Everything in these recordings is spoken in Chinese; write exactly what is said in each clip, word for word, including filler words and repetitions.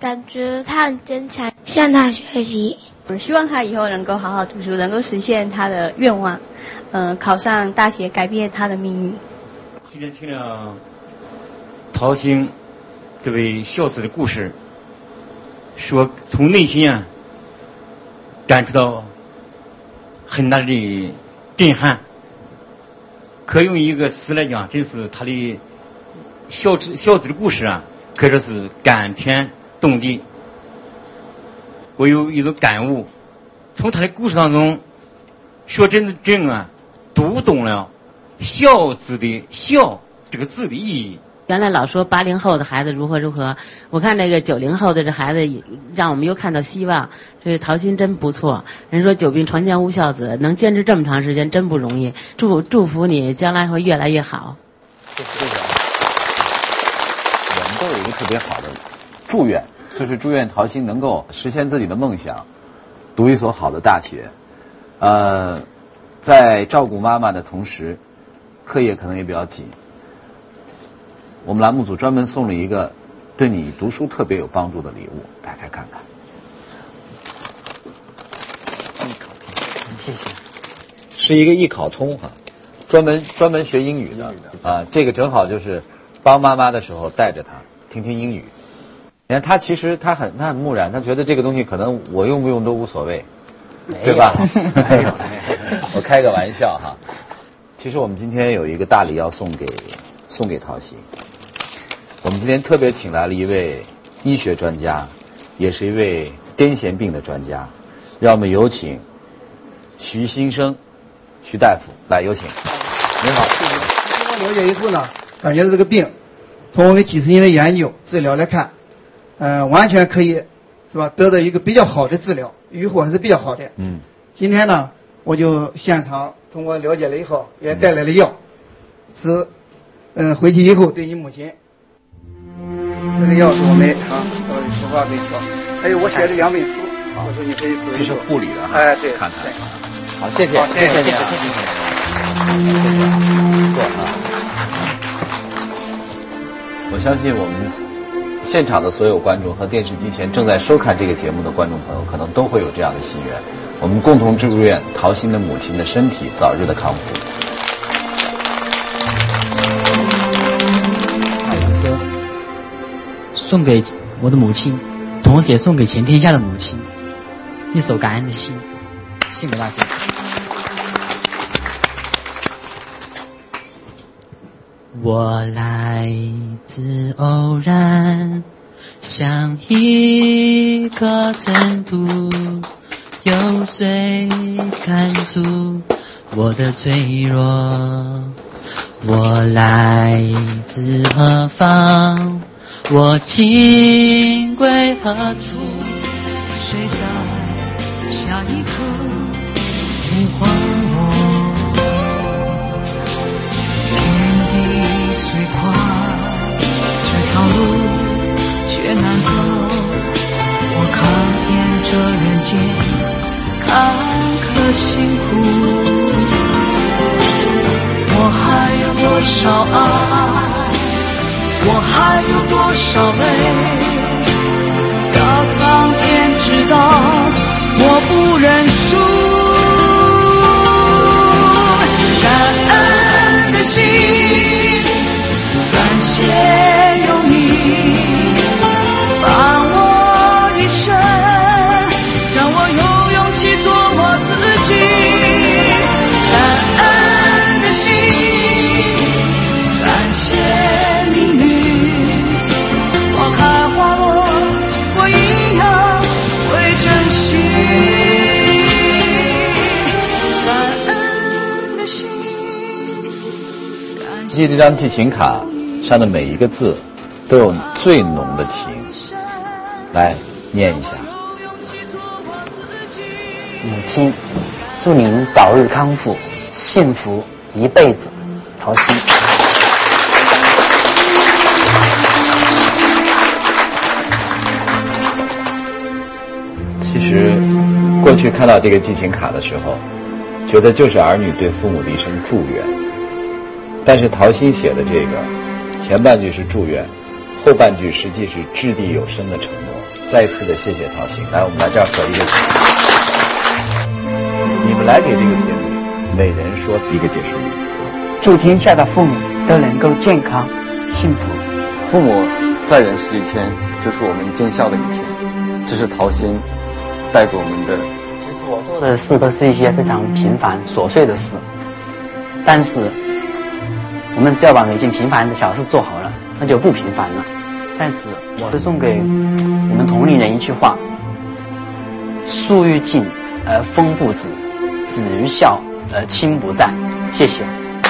感觉他很坚强，向他学习。 我希望他以后能够好好读书，能够实现他的愿望，呃，考上大学，改变他的命运。 今天听了陶星这位孝子的故事，说从内心啊感触到很大的震撼。可用一个词来讲，真是他的孝子孝子的故事啊，可以说是感天动地。我有一种感悟，从他的故事当中，说真的真啊，读懂了孝子的孝这个字的意义。 原来老说八零后的孩子如何如何，我看这个九零后的这孩子，让我们又看到希望。这个陶心真不错。人说久病床前无孝子，能坚持这么长时间真不容易。祝祝福你将来会越来越好。 谢谢。我们都有一个特别好的祝愿，就是祝愿陶心能够实现自己的梦想，读一所好的大学。呃，在照顾妈妈的同时，课业可能也比较紧。我们栏目组专门送了一个对你读书特别有帮助的礼物，打开看看。 谢谢。 是一个易考通哈，专门专门学英语的啊，这个正好就是帮妈妈的时候带着她听听英语。你看他其实他很他很木然，他觉得这个东西可能我用不用都无所谓，对吧？ 没有， 我开个玩笑哈。其实我们今天有一个大礼要送给送给陶希。我们今天特别请来了一位医学专家，也是一位癫痫病的专家，让我们有请徐新生徐大夫来，有请。您好。 经过了解以后呢，感觉这个病从我们几十年的研究治疗来看，呃，完全可以是吧得到一个比较好的治疗，预后还是比较好的。 嗯。今天呢，我就现场通过了解了以后，也带来了药，是嗯、呃、回去以后对你母亲。这个药是我们啊，呃，说话没错。还有我写的两本书，我说你可以读一读。 这是护理的哈。 哎，对， 看看。好，谢谢， 好谢谢， 谢谢，谢谢， 谢谢， 谢谢，不错啊。我相信我们现场的所有观众和电视机前正在收看这个节目的观众朋友，可能都会有这样的心愿。我们共同祝愿陶心的母亲的身体早日的康复。 送给我的母亲，同时也送给全天下的母亲，一首感恩的心，献给大家。我来自偶然，像一个珍珠，有谁看出我的脆弱？我来自何方？我情归何处？谁在下一刻呼唤我？天地虽宽，这条路却难走。我看遍这人间坎坷辛苦，我还有多少爱？我还有多少泪？要苍天知道，我不认输。感恩的心，感谢有你伴我一生，让我有勇气做我自己。感恩的心，感谢。 记这张记情卡上的每一个字都有最浓的情，来念一下。 母亲，祝您早日康复，幸福一辈子。陶心。 其实过去看到这个记情卡的时候，觉得就是儿女对父母的一声祝愿。但是陶心写的这个前半句是祝愿，后半句实际是掷地有声的承诺。 再一次的谢谢陶鑫。来，我们来这儿合一个影。你们来给这个节目每人说一个解释语。 祝天下的父母都能够健康幸福。 父母在人世一天，就是我们尽孝的一天。这是陶鑫带给我们的。 其实我做的事都是一些非常平凡琐碎的事，但是我们只要把每件平凡的小事做好了，那就不平凡了。但是我是送给我们同龄人一句话：树欲静而风不止，子欲孝而亲不在。谢谢。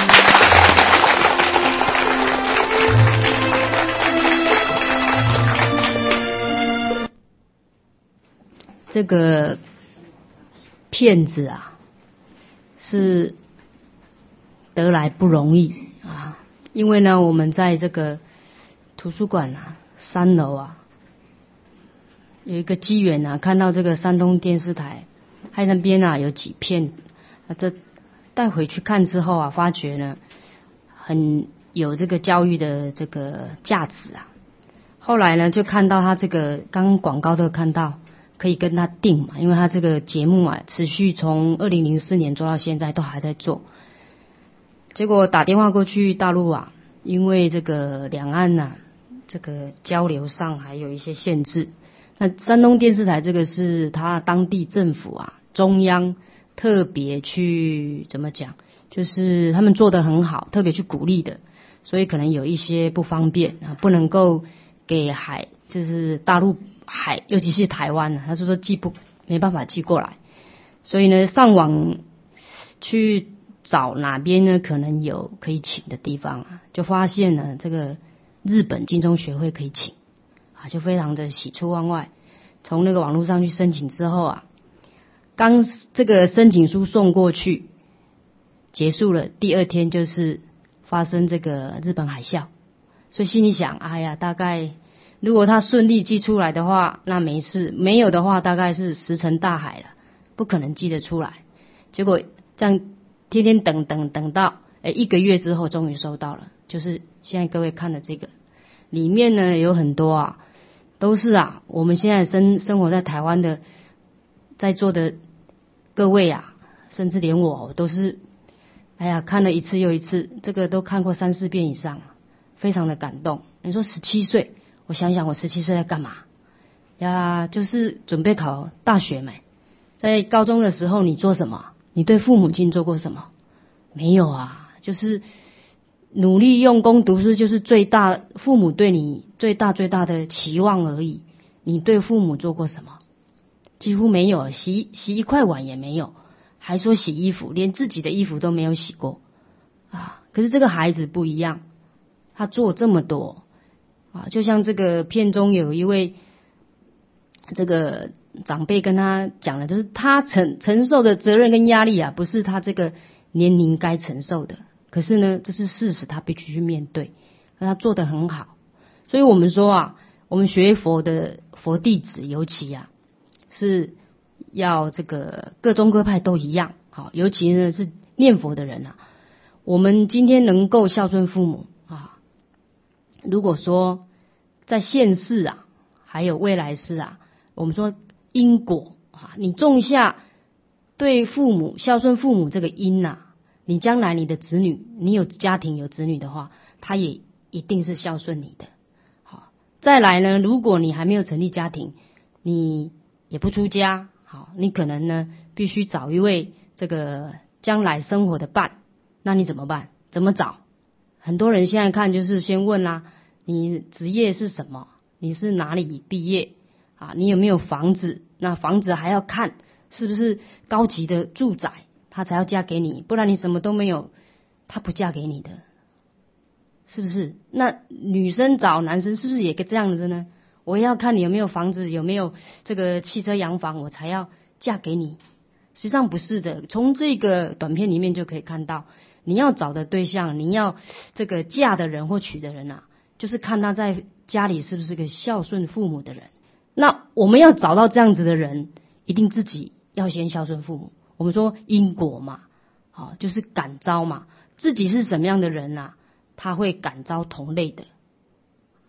这个骗子啊，是得来不容易啊，因为呢，我们在这个图书馆啊，三楼啊，有一个机缘啊，看到这个山东电视台，还那边啊有几片，啊，这带回去看之后啊，发觉呢，很有这个教育的这个价值啊。后来呢，就看到他这个刚广告都有看到。可以跟他订嘛，因为他这个节目啊，持续从二零零四年做到现在都还在做。结果打电话过去大陆啊，因为这个两岸呐、啊，这个交流上还有一些限制。那山东电视台这个是他当地政府啊，中央特别去怎么讲，就是他们做得很好，特别去鼓励的，所以可能有一些不方便啊，不能够给海，就是大陆。海，尤其是台湾呢，他就说寄不没办法寄过来，所以呢，上网去找哪边呢可能有可以请的地方啊，就发现呢这个日本金钟学会可以请啊，就非常的喜出望外。从那个网络上去申请之后啊，刚这个申请书送过去，结束了，第二天就是发生这个日本海啸，所以心里想，哎呀，大概。如果他顺利寄出来的话，那没事；没有的话，大概是石沉大海了，不可能寄得出来。结果这样天天等等等到，哎，一个月之后终于收到了，就是现在各位看的这个，里面呢有很多啊，都是啊，我们现在生生活在台湾的，在座的各位啊，甚至连我都是，哎呀，看了一次又一次，这个都看过三四遍以上，非常的感动。你说十七岁。我想想，我十七岁在干嘛呀？就是准备考大学没？在高中的时候，你做什么？你对父母亲做过什么？没有啊，就是努力用功读书，就是最大父母对你最大最大的期望而已。你对父母做过什么？几乎没有，洗洗一块碗也没有，还说洗衣服，连自己的衣服都没有洗过啊！可是这个孩子不一样，他做这么多。啊，就像这个片中有一位这个长辈跟他讲的，就是他承承受的责任跟压力啊，不是他这个年龄该承受的。可是呢，这是事实，他必须去面对，而他做得很好。所以我们说啊，我们学佛的佛弟子，尤其啊是要这个各宗各派都一样，好，尤其呢是念佛的人啊，我们今天能够孝顺父母啊，如果说在现世啊，还有未来世啊，我们说因果啊，你种下对父母孝顺父母这个因呐、啊，你将来你的子女，你有家庭有子女的话，他也一定是孝顺你的。好，再来呢，如果你还没有成立家庭，你也不出家，好，你可能呢必须找一位这个将来生活的伴，那你怎么办？怎么找？很多人现在看就是先问啦、啊。你职业是什么？你是哪里毕业啊？你有没有房子？那房子还要看是不是高级的住宅，他才要嫁给你，不然你什么都没有，他不嫁给你的，是不是？那女生找男生是不是也个这样子呢？我要看你有没有房子，有没有这个汽车洋房，我才要嫁给你。实际上不是的，从这个短片里面就可以看到，你要找的对象，你要这个嫁的人或娶的人啊。就是看他在家里是不是个孝顺父母的人。那我们要找到这样子的人，一定自己要先孝顺父母。我们说因果嘛，好，就是感召嘛。自己是什么样的人啊，他会感召同类的。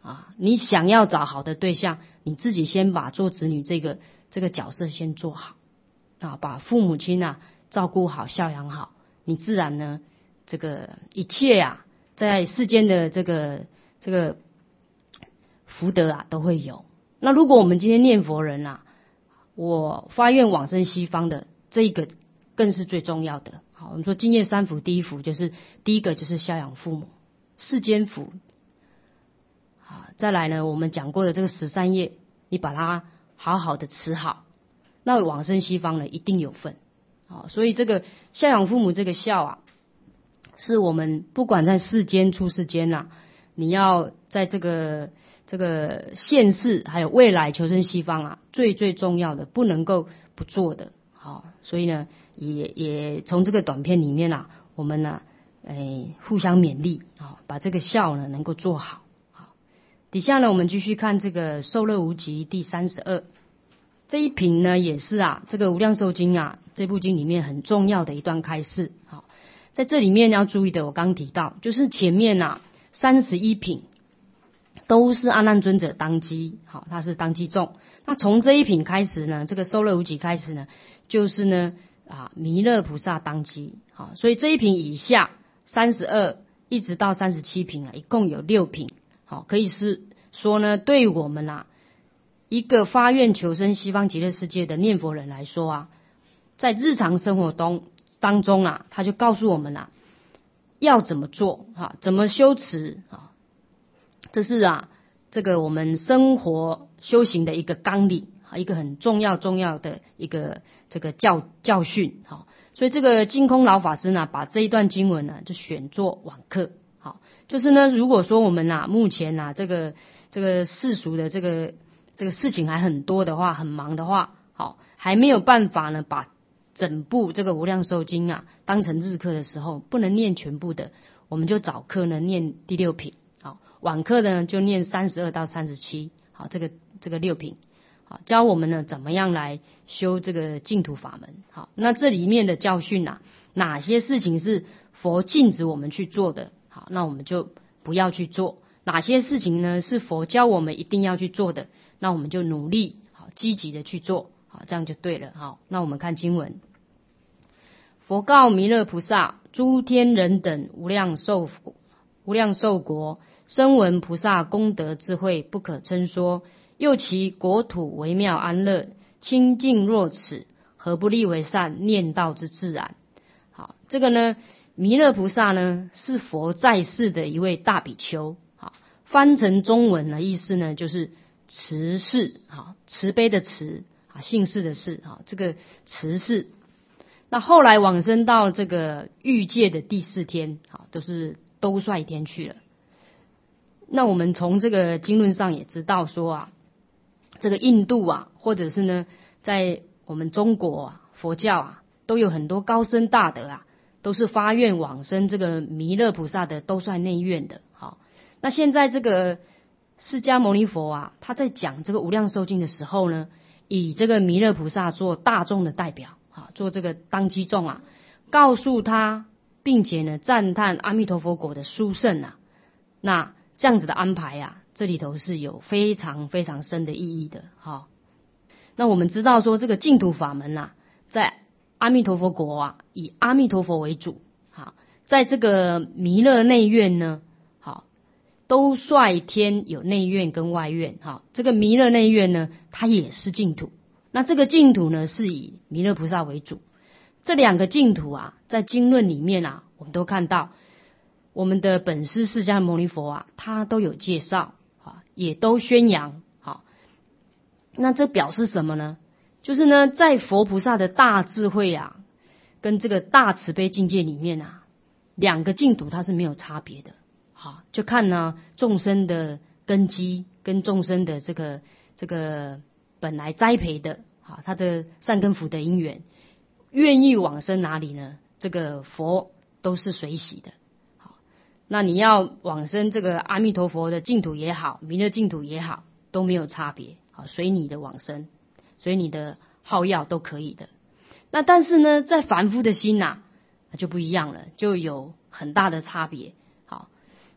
啊，你想要找好的对象，你自己先把做子女这个这个角色先做好啊，把父母亲啊照顾好、孝养好，你自然呢，这个一切啊，在世间的这个这个福德啊都会有。那如果我们今天念佛人啊，我发愿往生西方的这一个更是最重要的。好，我们说净业三福，第一福就是第一个就是孝养父母，世间福。啊，再来呢，我们讲过的这个十三业，你把它好好的持好，那往生西方呢一定有份。好，所以这个孝养父母这个孝啊，是我们不管在世间出世间啊，你要在这个这个现世还有未来求生西方啊，最最重要的不能够不做的。好，所以呢，也也从这个短片里面啊，我们呢，哎，互相勉励啊，把这个孝呢能够做好。好，底下呢，我们继续看这个受乐无极第三十二这一品呢，也是啊，这个无量寿经啊这部经里面很重要的一段开示。好，在这里面要注意的，我刚提到，就是前面啊三十一品都是阿难尊者当机，好，他是当机众。那从这一品开始呢，这个受乐无极开始呢，就是呢啊弥勒菩萨当机。好，所以这一品以下三十二一直到三十七品啊，一共有六品。好，可以是说呢，对我们啊一个发愿求生西方极乐世界的念佛人来说啊，在日常生活中当中啊，他就告诉我们啊要怎么做啊，怎么修持啊，这是啊这个我们生活修行的一个纲领啊，一个很重要重要的一个这个教教训。好，所以这个净空老法师呢，把这一段经文呢就选作网课。好，就是呢，如果说我们啊目前啊这个这个世俗的这个这个事情还很多的话，很忙的话，好，还没有办法呢把整部这个无量寿经啊当成日课的时候，不能念全部的，我们就早课呢念第六品，好，晚课呢就念三十二到三十七，好，这个这个六品，好，教我们呢怎么样来修这个净土法门。好，那这里面的教训啊，哪些事情是佛禁止我们去做的，好，那我们就不要去做；哪些事情呢是佛教我们一定要去做的，那我们就努力好积极的去做，好，这样就对了。好，那我们看经文。佛告弥勒菩萨：诸天人等无量寿无量寿国，声闻菩萨功德智慧不可称说，又其国土微妙安乐，清净若此，何不立为善，念道之自然？好，这个呢，弥勒菩萨呢是佛在世的一位大比丘。好，翻成中文的意思呢，就是慈氏，好，慈悲的慈，啊，姓氏的氏，好，这个慈氏。那后来往生到这个欲界的第四天，好，都是兜率天去了。那我们从这个经论上也知道说啊，这个印度啊，或者是呢，在我们中国啊，佛教啊，都有很多高僧大德啊，都是发愿往生这个弥勒菩萨的兜率内院的。好，那现在这个释迦牟尼佛啊，他在讲这个无量寿经的时候呢，以这个弥勒菩萨做大众的代表。做这个当机众啊，告诉他，并且呢赞叹阿弥陀佛果的殊胜啊，那这样子的安排啊，这里头是有非常非常深的意义的。好，那我们知道说这个净土法门啊，在阿弥陀佛国啊，以阿弥陀佛为主。好，在这个弥勒内院呢，好，兜率天有内院跟外院。好，这个弥勒内院呢，它也是净土。那这个净土呢，是以弥勒菩萨为主。这两个净土啊，在经论里面啊，我们都看到，我们的本师释迦牟尼佛啊，他都有介绍啊，也都宣扬。好，那这表示什么呢？就是呢，在佛菩萨的大智慧啊，跟这个大慈悲境界里面啊，两个净土它是没有差别的。好，就看呢众生的根基跟众生的这个这个本来栽培的。好，他的善根福德因缘，愿意往生哪里呢？这个佛都是随喜的。好，那你要往生这个阿弥陀佛的净土也好，弥勒净土也好，都没有差别。好，随你的往生，随你的好要都可以的。那但是呢，在凡夫的心呐、啊，那就不一样了，就有很大的差别。好，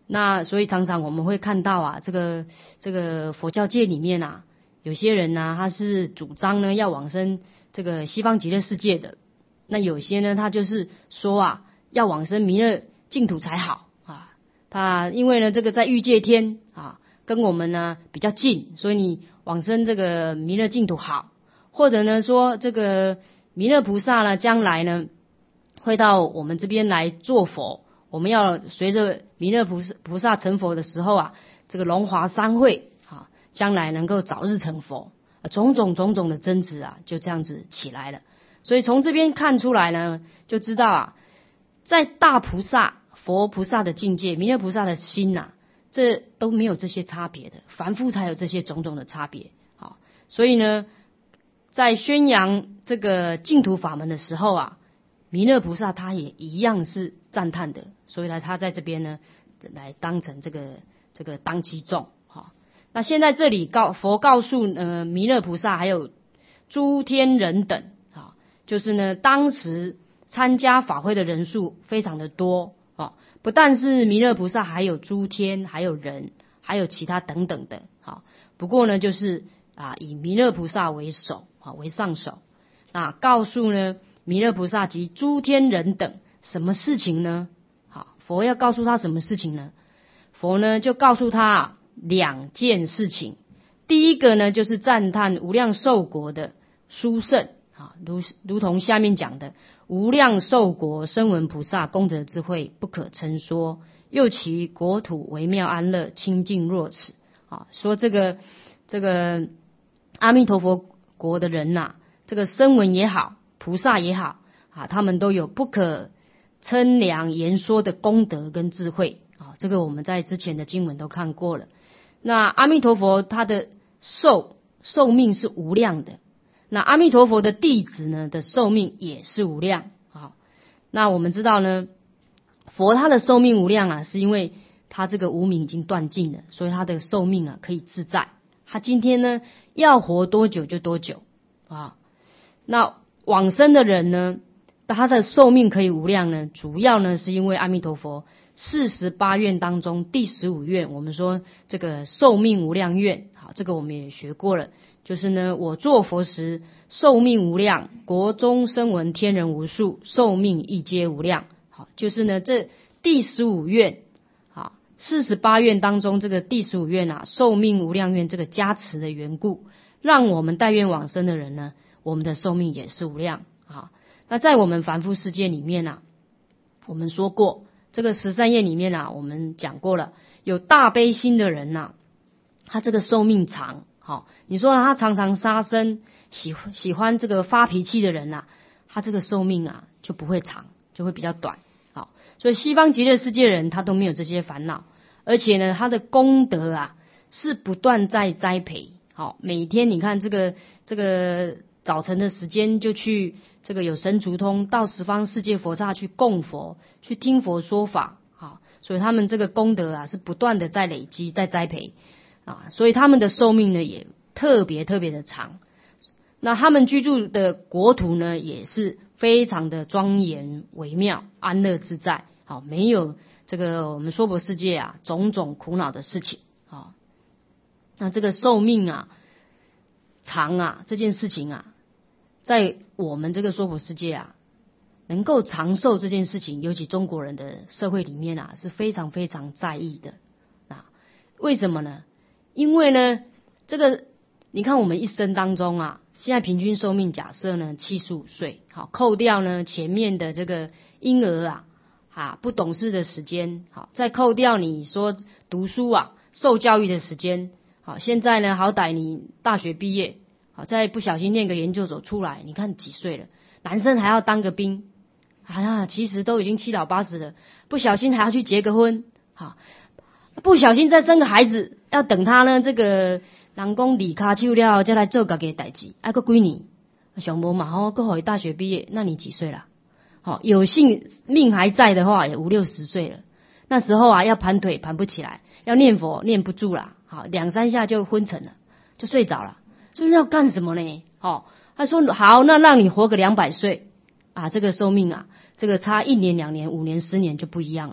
那所以常常我们会看到啊，这个这个佛教界里面啊，有些人呢、啊，他是主张呢要往生这个西方极乐世界的，那有些呢，他就是说啊，要往生弥勒净土才好啊。他因为呢，这个在欲界天啊，跟我们呢比较近，所以你往生这个弥勒净土好。或者呢说这个弥勒菩萨呢，将来呢会到我们这边来做佛，我们要随着弥勒菩萨菩萨成佛的时候啊，这个龙华三会啊，将来能够早日成佛，种种种种的争执啊，就这样子起来了。所以从这边看出来呢，就知道啊，在大菩萨佛菩萨的境界，弥勒菩萨的心呐、啊，这都没有这些差别的，凡夫才有这些种种的差别。好，所以呢，在宣扬这个净土法门的时候啊，弥勒菩萨他也一样是赞叹的，所以呢，他在这边呢，来当成这个这个当机众。好，那现在这里告佛告诉呃弥勒菩萨还有诸天人等，啊，就是呢当时参加法会的人数非常的多啊，不但是弥勒菩萨，还有诸天，还有人，还有其他等等的。好，不过呢，就是啊以弥勒菩萨为首啊为上首，那告诉呢弥勒菩萨及诸天人等什么事情呢？好，佛要告诉他什么事情呢？佛呢就告诉他啊两件事情。第一个呢就是赞叹无量寿国的殊胜啊，如如同下面讲的，无量寿国声闻菩萨功德智慧不可称说，又其国土微妙安乐清净若此啊，说这个这个阿弥陀佛国的人呐、啊，这个声闻也好，菩萨也好啊，他们都有不可称量言说的功德跟智慧啊，这个我们在之前的经文都看过了。那阿弥陀佛他的寿寿命是无量的，那阿弥陀佛的弟子呢的寿命也是无量啊。那我们知道呢，佛他的寿命无量啊，是因为他这个无明已经断尽了，所以他的寿命啊可以自在，他今天呢要活多久就多久啊。那往生的人呢，他的寿命可以无量呢，主要呢是因为阿弥陀佛四十八愿当中第十五愿，我们说这个寿命无量愿，好，这个我们也学过了，就是呢，我作佛时寿命无量，国中声闻天人无数，寿命亦皆无量。好，就是呢这第十五愿，好，四十八愿当中这个第十五愿啊，寿命无量愿这个加持的缘故，让我们待愿往生的人呢，我们的寿命也是无量啊。那在我们凡夫世界里面啊，我们说过这个十三愿里面啊，我们讲过了，有大悲心的人呐、啊，他这个寿命长。好，你说他常常杀生，喜欢喜欢这个发脾气的人呐、啊，他这个寿命啊就不会长，就会比较短。好，所以西方极乐世界人他都没有这些烦恼，而且呢，他的功德啊是不断在栽培。好，每天你看这个这个早晨的时间就去这个有神足通到十方世界佛刹去供佛，去听佛说法。好，所以他们这个功德啊是不断的在累积，在栽培啊，所以他们的寿命呢也特别特别的长。那他们居住的国土呢也是非常的庄严微妙，安乐自在。好，没有这个我们娑婆世界啊种种苦恼的事情。好，那这个寿命啊长啊这件事情啊，在我们这个娑婆世界啊，能够长寿这件事情，尤其中国人的社会里面啊，是非常非常在意的啊。为什么呢？因为呢，这个你看我们一生当中啊，现在平均寿命假设呢七十五岁，好，扣掉呢前面的这个婴儿啊啊不懂事的时间，好，再扣掉你说读书啊受教育的时间，好，现在呢好歹你大学毕业。好，再不小心念个研究所出来，你看几岁了？男生还要当个兵，哎呀，其实都已经七老八十了，不小心还要去结个婚，好，不小心再生个孩子，要等他呢这个人讲离卡手了，再来做家己的代志，还佫几年，上无嘛吼，佫互伊大学毕业，那你几岁了？好，有幸命还在的话，也五六十岁了。那时候啊，要盘腿盘不起来，要念佛念不住啦，好，两三下就昏沉了，就睡着了。所以要干什么呢？哦，他说好，那让你活个两百岁啊，这个寿命啊，这个差一年、两年、五年、十年就不一样了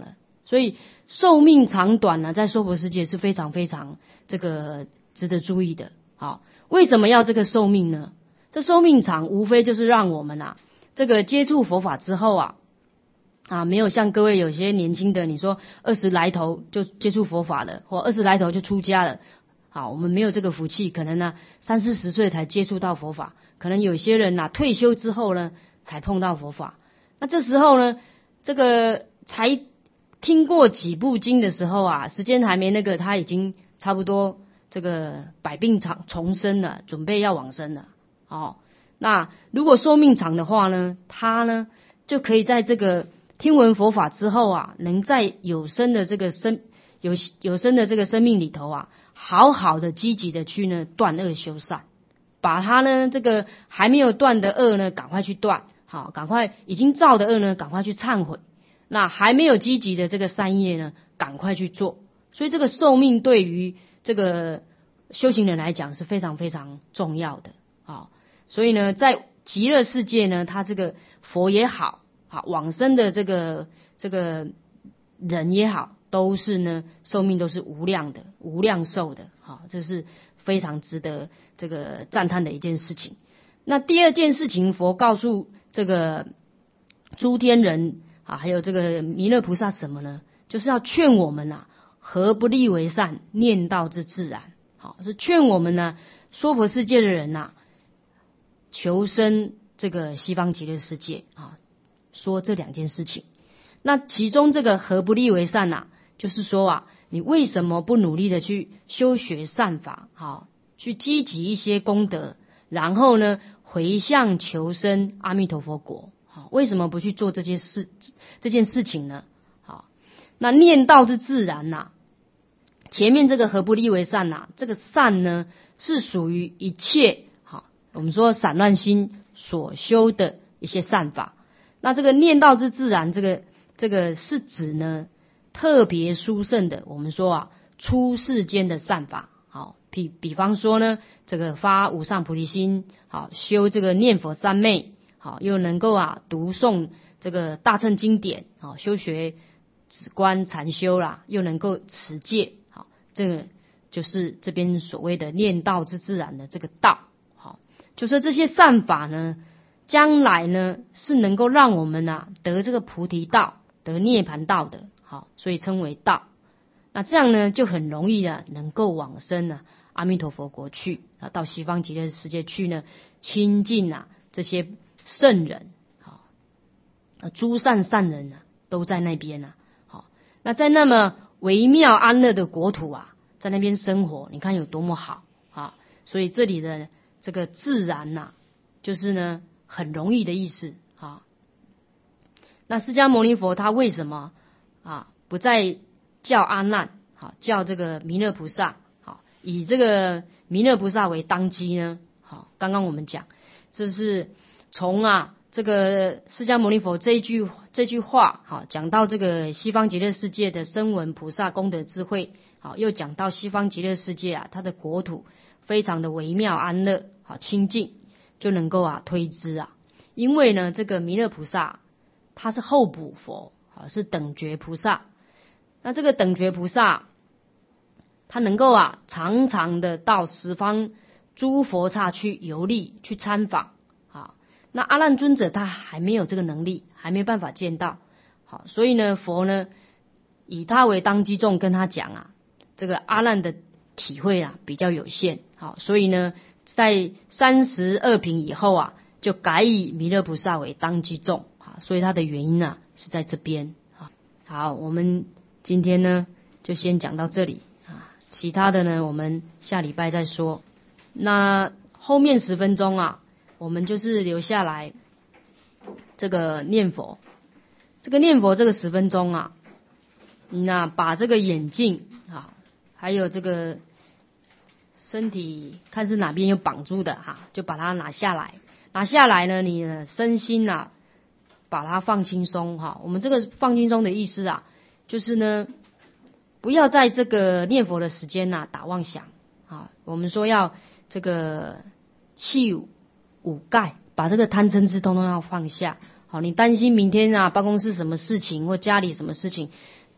所以寿命长短呢，在娑婆世界是非常非常这个值得注意的。好，为什么要这个寿命呢？这寿命长，无非就是让我们啊，这个接触佛法之后啊，啊，没有像各位有些年轻的，你说二十来头就接触佛法了，或二十来头就出家了。好，我们没有这个福气，可能呢三四十岁才接触到佛法，可能有些人呐退休之后呢才碰到佛法。那这时候呢，这个才听过几部经的时候啊，时间还没那个，他已经差不多这个百病长重生了，准备要往生了。哦，那如果寿命长的话呢，他呢就可以在这个听闻佛法之后啊，能在有生的这个生有有生的这个生命里头啊，好好的积极的去呢断恶修善，把他呢这个还没有断的恶呢赶快去断，好，赶快已经造的恶呢赶快去忏悔，那还没有积极的这个善业呢赶快去做。所以这个寿命对于这个修行人来讲是非常非常重要的。好，所以呢在极乐世界呢，他这个佛也好，好往生的这个这个人也好，都是呢寿命都是无量的，无量寿的。好，这是非常值得这个赞叹的一件事情。那第二件事情，佛告诉这个诸天人啊，还有这个弥勒菩萨什么呢？就是要劝我们啊，何不立为善，念道之自然。好，是劝我们呢，娑婆世界的人呐、啊，求生这个西方极乐世界啊。说这两件事情，那其中这个何不立为善啊，就是说啊，你为什么不努力的去修学善法，好，去积极一些功德，然后呢回向求生阿弥陀佛国，好，为什么不去做这件事这件事情呢？好，那念道之自然呐、啊，前面这个何不立为善呐、啊，这个善呢是属于一切好，我们说散乱心所修的一些善法。那这个念道之自然，这个这个是指呢特别殊胜的，我们说啊出世间的善法。好，比比方说呢，这个发无上菩提心，好修这个念佛三昧，好又能够啊读诵这个大乘经典，好修学止观禅修啦，又能够持戒，好这个就是这边所谓的念道之自然的这个道。好，就说这些善法呢，将来呢是能够让我们啊得这个菩提道，得涅槃道的，好，所以称为道。那这样呢就很容易啊能够往生啊阿弥陀佛国去啊，到西方极乐世界去呢，亲近啊这些圣人，好，诸善善人啊都在那边啊，好，那在那么微妙安乐的国土啊，在那边生活，你看有多么好啊！所以这里的这个自然呐、啊，就是呢。很容易的意思啊。那释迦牟尼佛他为什么啊不再叫阿难，好叫这个弥勒菩萨，好以这个弥勒菩萨为当机呢？好，刚刚我们讲，这是从啊这个释迦牟尼佛这一句这句话，好讲到这个西方极乐世界的声闻菩萨功德智慧，好又讲到西方极乐世界啊，它的国土非常的微妙安乐，好清净。就能够啊推知啊，因为呢这个弥勒菩萨他是候补佛，啊是等觉菩萨。那这个等觉菩萨，他能够啊常常的到十方诸佛刹去游历去参访，好，那阿难尊者他还没有这个能力，还没办法见到，好，所以呢佛呢以他为当机众跟他讲啊，这个阿难的体会啊比较有限，好，所以呢。在三十二品以后啊，就改以弥勒菩萨为当机众啊，所以它的原因啊是在这边啊。好，我们今天呢就先讲到这里啊，其他的呢我们下礼拜再说。那后面十分钟啊，我们就是留下来这个念佛，这个念佛这个十分钟啊，你呢把这个眼镜啊，还有这个。身体看是哪边有绑住的哈，就把它拿下来。拿下来呢，你的身心啊，把它放轻松哈。我们这个放轻松的意思啊，就是呢，不要在这个念佛的时间呐、啊、打妄想啊。我们说要这个弃五盖，把这个贪嗔痴通通要放下。好，你担心明天啊办公室什么事情或家里什么事情，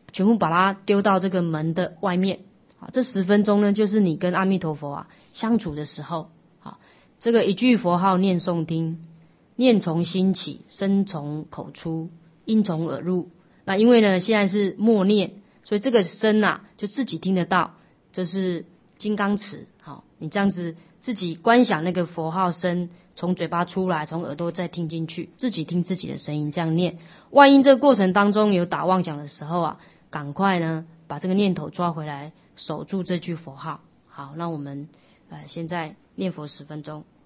全部把它丢到这个门的外面。好，这十分钟呢，就是你跟阿弥陀佛啊相处的时候。好，这个一句佛号念诵听，念从心起，声从口出，音从耳入。那因为呢，现在是默念，所以这个声啊，就自己听得到，就是金刚持。好，你这样子自己观想那个佛号声从嘴巴出来，从耳朵再听进去，自己听自己的声音，这样念。万一这个过程当中有打妄想的时候啊，赶快呢把这个念头抓回来，守住这句佛号。好，那我们呃现在念佛十分钟。